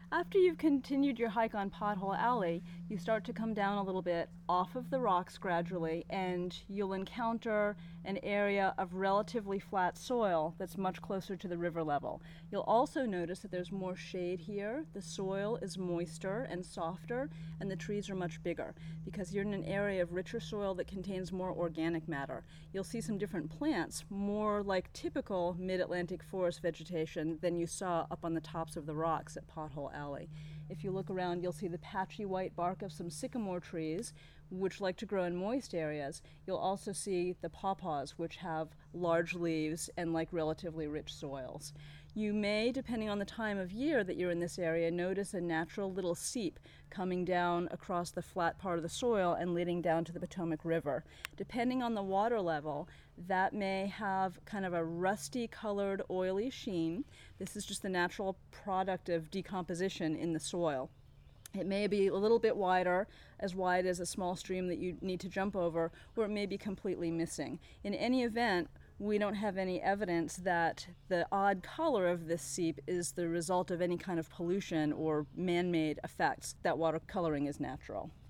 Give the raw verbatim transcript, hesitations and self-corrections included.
After you've continued your hike on Pothole Alley, you start to come down a little bit off of the rocks gradually, and you'll encounter an area of relatively flat soil that's much closer to the river level. You'll also notice that there's more shade here. The soil is moister and softer, and the trees are much bigger because you're in an area of richer soil that contains more organic matter. You'll see some different plants, more like typical mid-Atlantic forest vegetation than you saw up on the tops of the rocks at Pothole Alley. If you look around, you'll see the patchy white bark of some sycamore trees, which like to grow in moist areas. You'll also see the pawpaws, which have large leaves and like relatively rich soils. You may, depending on the time of year that you're in this area, notice a natural little seep coming down across the flat part of the soil and leading down to the Potomac River. Depending on the water level, that may have kind of a rusty colored oily sheen. This is just the natural product of decomposition in the soil. It may be a little bit wider, as wide as a small stream that you need to jump over, or it may be completely missing. In any event, we don't have any evidence that the odd color of this seep is the result of any kind of pollution or man-made effects. That water coloring is natural.